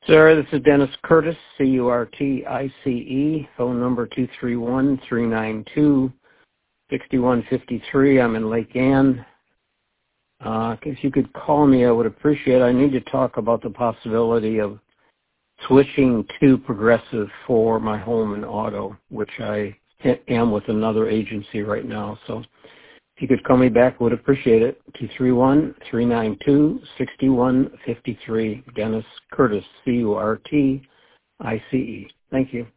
Sir, this is Dennis Curtis, C-U-R-T-I-C-E, phone number 231-392-6153. I'm in Lake Ann. If you could call me, I would appreciate it. I need to talk about the possibility of switching to Progressive for my home and auto, which I am with another agency right now. So if you could call me back, I would appreciate it. 231-392-6153. Dennis Curtis, C-U-R-T-I-C-E. Thank you.